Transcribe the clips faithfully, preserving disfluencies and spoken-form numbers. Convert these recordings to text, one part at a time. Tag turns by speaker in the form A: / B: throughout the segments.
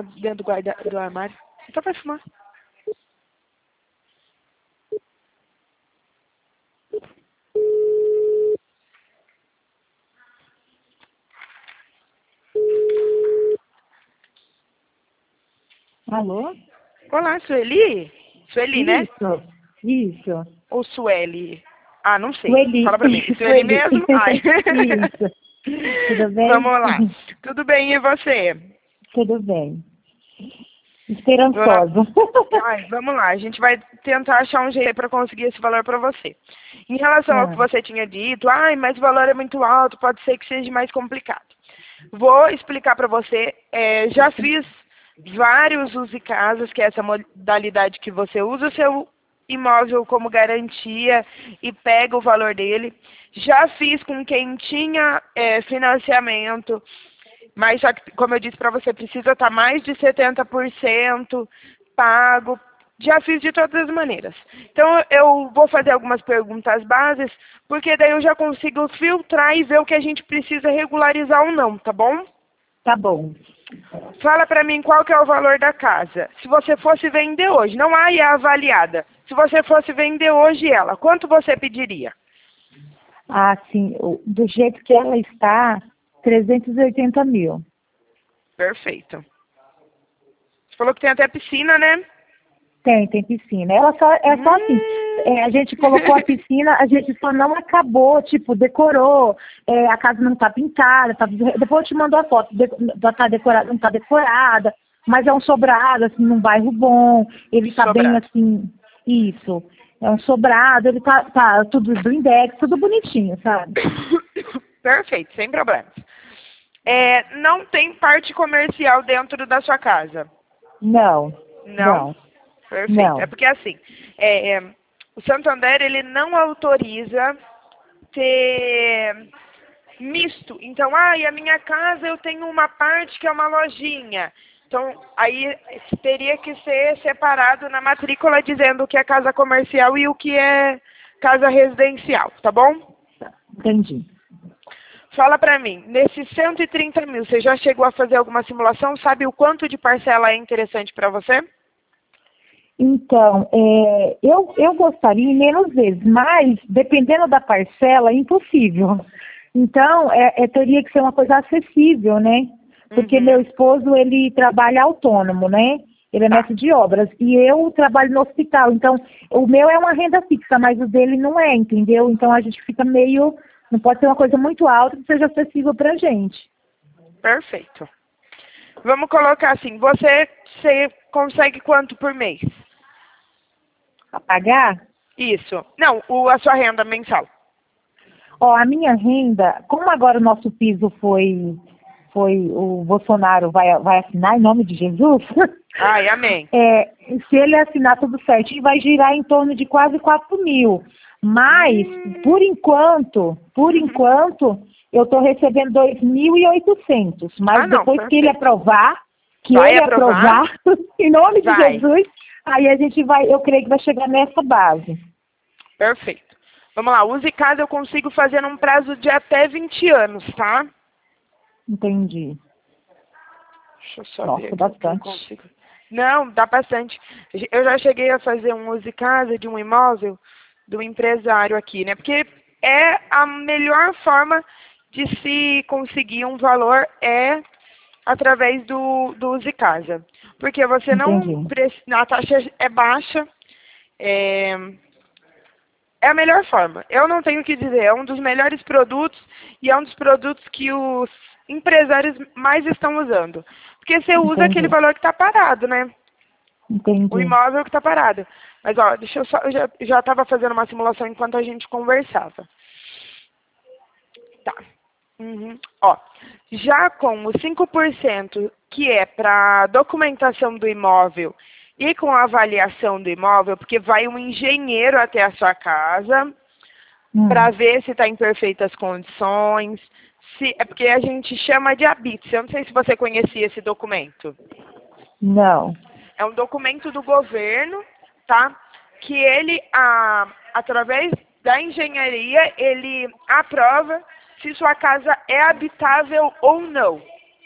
A: tá dentro do guarda do armário. Então vai fumar.
B: Alô?
A: Olá, Sueli? Sueli, né?
B: Isso, isso.
A: Ou Sueli? Ah, não sei.
B: Sueli.
A: Fala pra mim. Sueli
B: Sueli.
A: mesmo? Ai.
B: Isso. Tudo bem?
A: Vamos lá. Tudo bem, e você?
B: Tudo bem.
A: Dona...
B: Esperançoso.
A: Ai, vamos lá, a gente vai tentar achar um jeito para conseguir esse valor para você. Em relação ao que
B: Ah,
A: você tinha dito, ai, mas o valor é muito alto, pode ser que seja mais complicado. Vou explicar para você, é, já fiz vários usos e casas, que é essa modalidade que você usa o seu imóvel como garantia e pega o valor dele. Já fiz com quem tinha é, financiamento, mas só que, como eu disse para você, precisa estar mais de setenta por cento pago. Já fiz de todas as maneiras. Então, eu vou fazer algumas perguntas bases, porque daí eu já consigo filtrar e ver o que a gente precisa regularizar ou não, tá bom?
B: tá bom.
A: Fala para mim qual que é o valor da casa. Se você fosse vender hoje, não há é avaliada. Se você fosse vender hoje ela, quanto você pediria?
B: Ah, sim. o- Do jeito que ela está, trezentos e oitenta mil.
A: Perfeito. Você falou que tem até piscina, né?
B: Tem, tem piscina. Ela só, é só assim,
A: Hum.
B: é, a gente colocou a piscina, a gente só não acabou, tipo, decorou, é, a casa não tá pintada, tá, depois eu te mando a foto, de, tá decorada, não tá decorada, mas é um sobrado, assim, num bairro bom, ele tá bem,
A: Sobrado.
B: assim, isso, é um sobrado, ele tá, tá tudo blindex, tudo bonitinho, sabe?
A: Perfeito, sem problemas. É, não tem parte comercial dentro da sua casa?
B: Não,
A: Não?
B: não,
A: Perfeito. É
B: não,
A: porque assim, é, é, o Santander ele não autoriza ter misto. Então, ah, e a minha casa eu tenho uma parte que é uma lojinha. Então, aí teria que ser separado na matrícula dizendo o que é casa comercial e o que é casa residencial, tá bom?
B: entendi.
A: Fala pra mim, nesses cento e trinta mil, você já chegou a fazer alguma simulação? Sabe o quanto de parcela é interessante para você?
B: Então, é, eu, eu gostaria em menos vezes, mas dependendo da parcela, é impossível. Então, é, é, teria que ser uma coisa acessível, né? Porque meu
A: Uhum.
B: esposo, ele trabalha autônomo, né? Ele é
A: Tá,
B: mestre de obras e eu trabalho no hospital. Então, o meu é uma renda fixa, mas o dele não é, entendeu? Então, a gente fica meio... Não pode ser uma coisa muito alta que seja acessível pra gente.
A: perfeito. Vamos colocar assim, você, você consegue quanto por mês?
B: A pagar?
A: Isso. Não, o, a sua renda mensal.
B: Ó, a minha renda, como agora o nosso piso foi, foi o Bolsonaro vai, vai assinar em nome de Jesus,
A: Ai, amém.
B: é, se ele assinar tudo certinho, vai girar em torno de quase quatro mil. Mas,
A: Hum.
B: por enquanto, por
A: Uhum.
B: enquanto, eu estou recebendo dois mil e oitocentos.
A: Ah,
B: Mas
A: não,
B: depois que ele
A: perfeito.
B: aprovar, que
A: Vai
B: ele
A: aprovar?
B: aprovar, em nome de
A: Vai.
B: Jesus, aí a gente vai, eu creio que vai chegar nessa base.
A: Perfeito. Vamos lá, use casa eu consigo fazer num prazo de até vinte anos, tá?
B: Entendi.
A: Deixa eu só ver
B: Nossa,
A: aqui o que eu
B: bastante.
A: consigo. Não, dá bastante. Eu já cheguei a fazer um use casa de um imóvel do empresário aqui, né? Porque é a melhor forma de se conseguir um valor é através do, do use casa. Porque você não
B: Entendi.
A: precisa, a taxa é baixa, é, é a melhor forma. Eu não tenho o que dizer, é um dos melhores produtos e é um dos produtos que os empresários mais estão usando. Porque você usa aquele
B: Entendi.
A: valor que está parado, né? O
B: Entendi.
A: imóvel que está parado. Mas, ó, deixa eu só, eu já já estava fazendo uma simulação enquanto a gente conversava. Tá. Uhum. Ó, já com os cinco por cento que é para documentação do imóvel e com a avaliação do imóvel, porque vai um engenheiro até a sua casa
B: Hum,
A: para ver se está em perfeitas condições, se, é porque a gente chama de habite. Eu não sei se você conhecia esse documento.
B: não.
A: É um documento do governo, tá? Que ele, a, através da engenharia, ele aprova se sua casa é habitável ou não.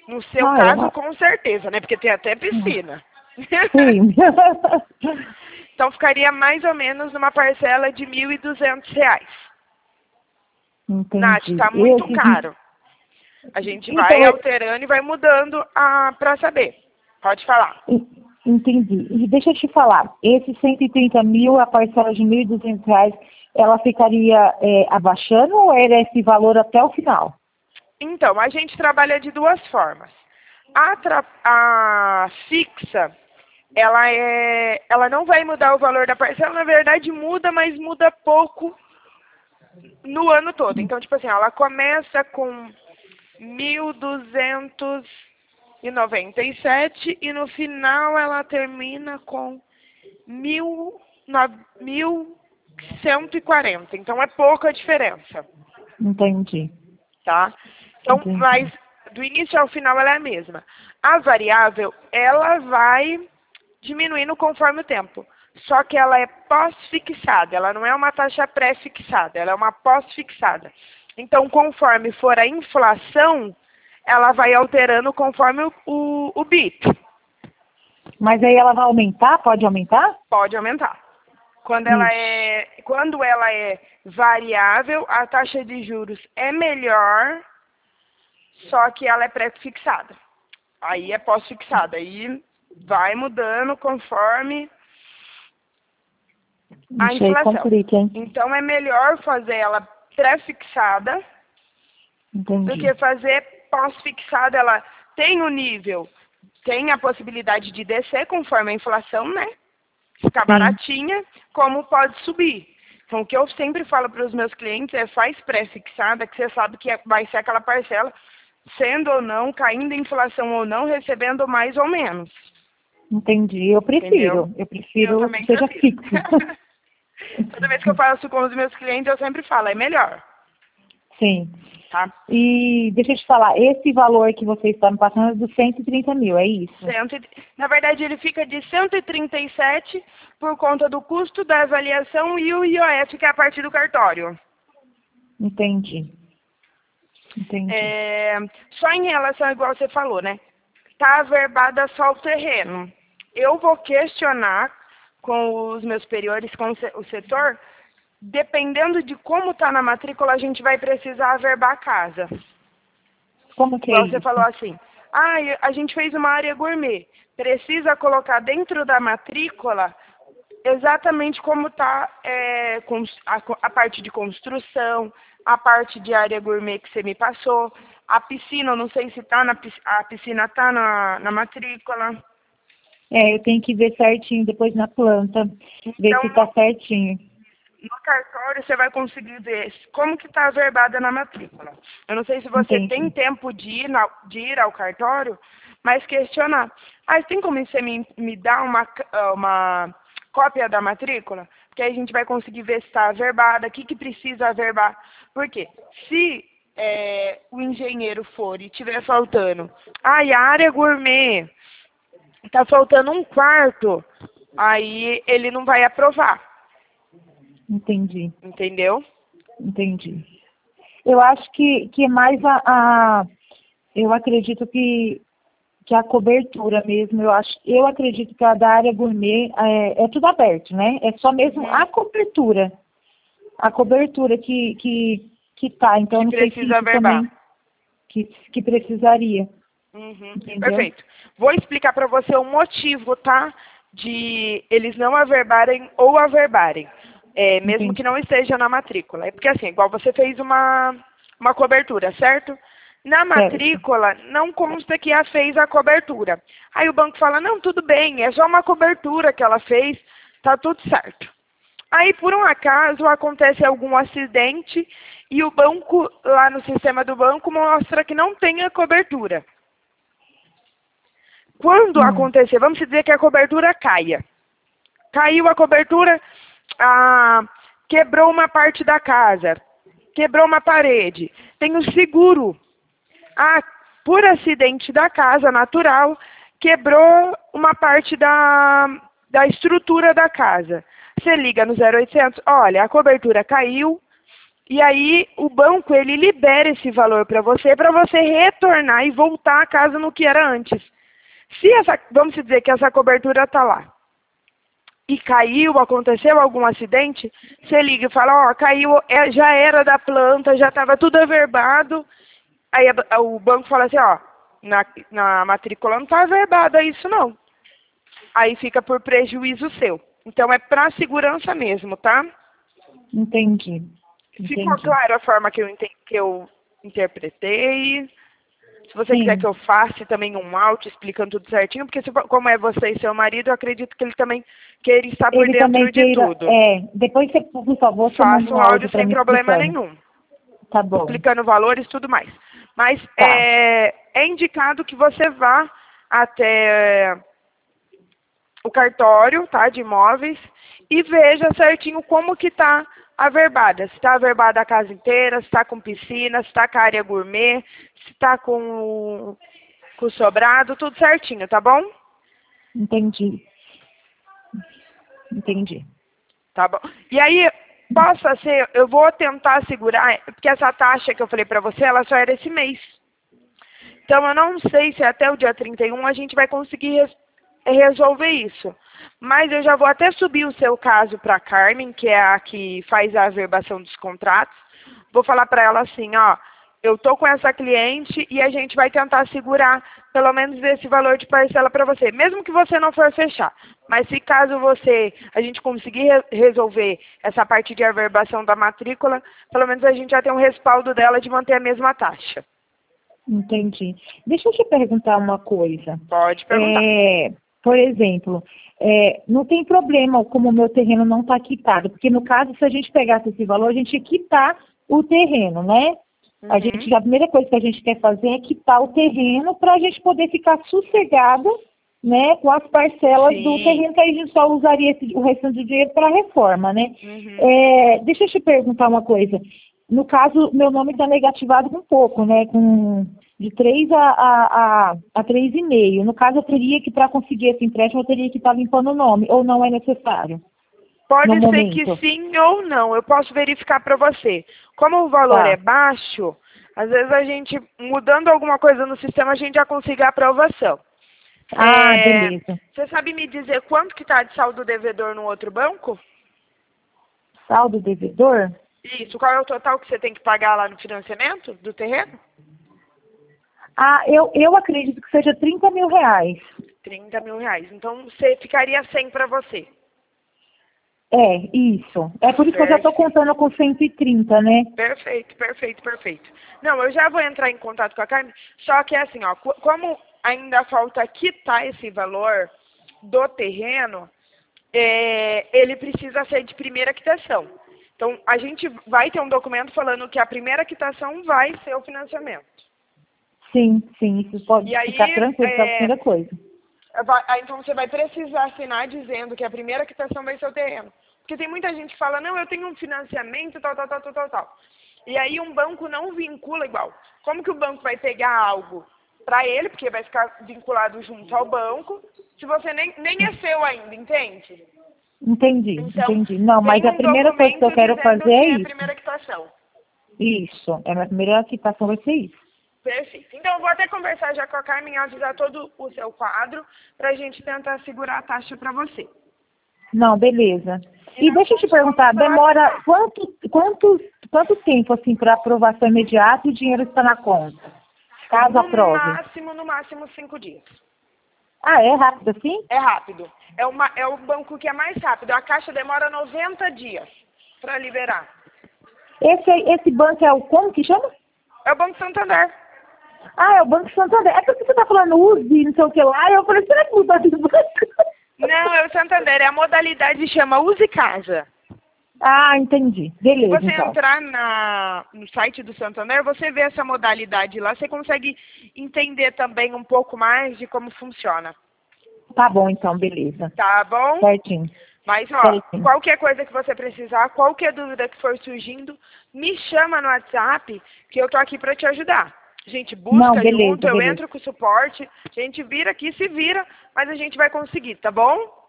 A: No seu
B: Ah,
A: caso,
B: eu...
A: com certeza, né? Porque tem até piscina.
B: Sim.
A: Então, ficaria mais ou menos numa parcela de mil e duzentos reais. Nath,
B: Entendi.
A: tá muito
B: Esse...
A: caro. A gente vai
B: Então, eu...
A: alterando e vai mudando a... para saber. Pode falar.
B: Entendi. E deixa eu te falar, esses cento e trinta mil, a parcela de mil e duzentos reais, ela ficaria é, abaixando ou era esse valor até o final?
A: Então, a gente trabalha de duas formas. A, tra... a fixa, ela, é... ela não vai mudar o valor da parcela, na verdade muda, mas muda pouco no ano todo. Então, tipo assim, ela começa com mil duzentos e noventa e sete e no final ela termina com mil cento e quarenta. Então é pouca diferença,
B: Entendi.
A: tá? Então, mas
B: Entendi.
A: do início ao final ela é a mesma. A variável, ela vai diminuindo conforme o tempo. Só que ela é pós-fixada, ela não é uma taxa pré-fixada, ela é uma pós-fixada. Então, conforme for a inflação, ela vai alterando conforme o, o, o B I T.
B: Mas aí ela vai aumentar? Pode aumentar?
A: Pode aumentar. Quando ela
B: Ixi.
A: é, quando ela é variável, a taxa de juros é melhor, só que ela é pré-fixada. Aí é pós-fixada. Aí vai mudando conforme a
B: Ixi, aí
A: inflação.
B: complica, hein?
A: Então é melhor fazer ela pré-fixada do
B: Entendi.
A: que fazer pós-fixada. Ela tem o nível, tem a possibilidade de descer conforme a inflação, né? Ficar
B: Sim.
A: baratinha, como pode subir. Então, o que eu sempre falo para os meus clientes é faz pré-fixada, que você sabe que vai ser aquela parcela, sendo ou não, caindo a inflação ou não, recebendo mais ou menos.
B: Entendi. Eu prefiro.
A: Entendeu?
B: Eu prefiro
A: Eu também
B: que seja
A: prefiro.
B: fixo.
A: Toda vez que eu faço com os meus clientes, eu sempre falo, é melhor,
B: Sim.
A: tá?
B: E deixa eu te falar, esse valor que você está me passando é dos cento e trinta mil, é isso?
A: Cento e- Na verdade, ele fica de cento e trinta e sete por conta do custo da avaliação e o I O F, que é a parte do cartório.
B: Entendi. Entendi.
A: É, só em relação, igual você falou, né? Tá averbada só o terreno. Eu vou questionar com os meus superiores, com o se- o setor, dependendo de como tá na matrícula, a gente vai precisar averbar a casa.
B: Como que é
A: Igual você
B: isso?
A: falou assim, ah, a gente fez uma área gourmet, precisa colocar dentro da matrícula exatamente como está é, a, a parte de construção, a parte de área gourmet que você me passou, a piscina, eu não sei se tá na, pis- a piscina está na, na matrícula.
B: É, eu tenho que ver certinho depois na planta, ver
A: Então,
B: se tá certinho.
A: no cartório você vai conseguir ver como que está averbada na matrícula. Eu não sei se você
B: Entendi.
A: tem tempo de ir, na- de ir ao cartório, mas questionar. Ah, tem como você me, me dar uma, ca- uma cópia da matrícula? Porque aí a gente vai conseguir ver se está averbada, o que, que precisa averbar. Por quê? Se é, o engenheiro for e estiver faltando, ah, e a área gourmet, está faltando um quarto, aí ele não vai aprovar.
B: Entendi.
A: Entendeu?
B: Entendi. Eu acho que, que é mais a, a- eu acredito que, que a cobertura mesmo, eu acho, eu acredito que a da área gourmet é, é tudo aberto, né? É só mesmo
A: Uhum.
B: a cobertura. A cobertura que, que, que tá. Então,
A: Que
B: não sei se
A: precisa
B: isso
A: averbar.
B: também que, que precisaria.
A: Uhum.
B: Entendeu?
A: Perfeito. Vou explicar para você o motivo, tá? De eles não averbarem ou averbarem. É, mesmo
B: Entendi.
A: que não esteja na matrícula. É porque assim, igual você fez uma, uma cobertura, certo? Na
B: Certo.
A: matrícula, não consta que ela fez a cobertura. Aí o banco fala, não, tudo bem, é só uma cobertura que ela fez, tá tudo certo. Aí, por um acaso, acontece algum acidente e o banco, lá no sistema do banco, mostra que não tem a cobertura. Quando
B: Hum.
A: acontecer, vamos dizer que a cobertura caia. Caiu a cobertura, ah, quebrou uma parte da casa, quebrou uma parede. Tem o seguro. Ah, por acidente da casa natural, quebrou uma parte da, da estrutura da casa. Você liga no zero oitocentos, olha, a cobertura caiu, E aí o banco ele libera esse valor para você, para você retornar e voltar a casa no que era antes. Se essa, vamos dizer que essa cobertura está lá e caiu, aconteceu algum acidente, você liga e fala, ó, caiu, é, já era da planta, já estava tudo averbado. Aí a, o banco fala assim, ó, na, na matrícula não está averbado isso não. Aí fica por prejuízo seu. Então é para segurança mesmo, tá?
B: Entendi.
A: Ficou
B: Entendi.
A: claro a forma que eu, ente- que eu interpretei? Se você
B: Sim.
A: quiser que eu faça também um áudio explicando tudo certinho, porque se for- como é você e seu marido, eu acredito que ele também queira estar por
B: Ele
A: dentro
B: também
A: de
B: queira,
A: tudo.
B: é, depois você, por favor, você
A: Faça
B: manda
A: um
B: um
A: áudio
B: áudio para
A: sem
B: mim
A: problema
B: explicando.
A: nenhum,
B: Tá bom.
A: explicando valores e tudo mais. Mas
B: Tá.
A: é, é indicado que você vá até o cartório, tá, de imóveis e veja certinho como que está averbada. Se está averbada a casa inteira, se está com piscina, se está com a área gourmet, se está com, o- com o sobrado, tudo certinho, tá bom?
B: Entendi. Entendi.
A: Tá bom. E aí, possa ser, eu vou tentar segurar, porque essa taxa que eu falei pra você, ela só era esse mês. Então, eu não sei se até o dia trinta e um a gente vai conseguir res- resolver isso. Mas eu já vou até subir o seu caso para a Carmen, que é a que faz a averbação dos contratos. Vou falar para ela assim, ó, eu tô com essa cliente e a gente vai tentar segurar pelo menos esse valor de parcela para você, mesmo que você não for fechar. Mas se caso você, a gente conseguir re- resolver essa parte de averbação da matrícula, pelo menos a gente já tem um respaldo dela de manter a mesma taxa.
B: Entendi. Deixa eu te perguntar uma coisa.
A: Pode perguntar.
B: É, por exemplo, é, não tem problema como o meu terreno não está quitado, porque no caso, se a gente pegasse esse valor, a gente ia quitar o terreno, né? A
A: Uhum.
B: gente, a primeira coisa que a gente quer fazer é quitar o terreno para a gente poder ficar sossegado, né, com as parcelas do
A: Sim.
B: terreno, que aí a gente só usaria esse, o restante do dinheiro para a reforma, né?
A: Uhum.
B: É, deixa eu te perguntar uma coisa. No caso, meu nome está negativado com pouco, né? Com de três a, a, a, a três e meio. No caso, eu teria que, para conseguir esse empréstimo, eu teria que estar limpando o nome, ou não é necessário?
A: Pode
B: No
A: ser
B: momento.
A: que sim ou não, eu posso verificar para você. Como o valor
B: Tá.
A: é baixo, às vezes a gente, mudando alguma coisa no sistema, a gente já consegue a aprovação.
B: Ah,
A: É,
B: beleza.
A: você sabe me dizer quanto que está de saldo devedor no outro banco?
B: Saldo devedor?
A: Isso, qual é o total que você tem que pagar lá no financiamento do terreno?
B: Ah, eu, eu acredito que seja trinta mil reais.
A: trinta mil reais. Então, você ficaria cem para você.
B: É, isso. É por isso que eu já estou
A: Perfeito.
B: contando com cento e trinta, né?
A: Perfeito, perfeito, perfeito. Não, eu já vou entrar em contato com a Carmen, só que assim, ó, co- como ainda falta quitar esse valor do terreno, é, ele precisa ser de primeira quitação. Então, a gente vai ter um documento falando que a primeira quitação vai ser o financiamento.
B: Sim, sim, isso pode
A: E aí,
B: ficar tranquilo, essa é a
A: é,
B: primeira coisa.
A: vai- aí, então você vai precisar assinar dizendo que a primeira quitação vai ser o terreno. Porque tem muita gente que fala, não, eu tenho um financiamento, tal, tal, tal, tal, tal, tal. E aí um banco não vincula igual. Como que o banco vai pegar algo para ele, porque vai ficar vinculado junto ao banco, se você nem, nem é seu ainda, entende?
B: Entendi,
A: Então,
B: entendi. Não,
A: tem
B: mas a
A: um
B: primeira coisa que eu
A: documento
B: quero
A: dizendo
B: fazer é
A: que é a
B: isso.
A: primeira quitação.
B: Isso. É a minha primeira quitação vai ser isso.
A: Perfeito. Então, eu vou até conversar já com a Carmen e avisar todo o seu quadro para a gente tentar segurar a taxa para você.
B: Não, beleza.
A: E
B: E
A: nós
B: deixa eu te
A: vamos
B: perguntar,
A: conversar.
B: demora quanto, quanto, quanto tempo assim para aprovação imediata e o dinheiro está na conta? Caso
A: No
B: aprove.
A: máximo, no máximo cinco dias.
B: Ah, é rápido assim?
A: É rápido. É, uma, é o banco que é mais rápido. A Caixa demora noventa dias para liberar.
B: Esse, esse banco é o como que chama?
A: É o Banco Santander.
B: Ah, é o Banco Santander. É porque você está falando U S E, não sei o que lá, e eu falei, será que mudou de banco?
A: Não, é o Santander. É a modalidade chama Use Casa.
B: Ah, entendi.
A: Se
B: Beleza,
A: você
B: então.
A: entrar na, no site do Santander, você vê essa modalidade lá. Você consegue entender também um pouco mais de como funciona.
B: Tá bom, então, beleza.
A: Tá bom?
B: Certinho.
A: Mas, ó,
B: Certinho.
A: qualquer coisa que você precisar, qualquer dúvida que for surgindo, me chama no WhatsApp, que eu tô aqui para te ajudar. A gente busca
B: Não, beleza,
A: junto, eu
B: beleza.
A: entro com o suporte, a gente vira aqui, se vira, mas a gente vai conseguir, tá bom?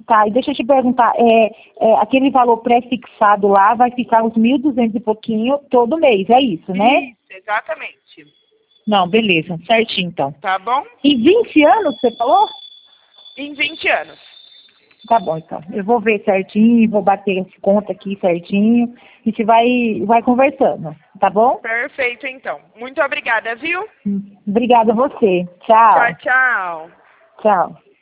B: Tá, e deixa eu te perguntar, é, é, aquele valor pré-fixado lá vai ficar uns mil e duzentos e pouquinho todo mês, é isso, né?
A: Isso, exatamente.
B: Não, beleza, certinho então.
A: Tá bom?
B: Em vinte anos, você falou?
A: Em vinte anos.
B: Tá bom, então. Eu vou ver certinho, vou bater as contas aqui certinho. A gente vai, vai conversando, tá bom?
A: Perfeito, então. Muito obrigada, viu?
B: Obrigada a você. Tchau.
A: Tchau, tchau.
B: Tchau.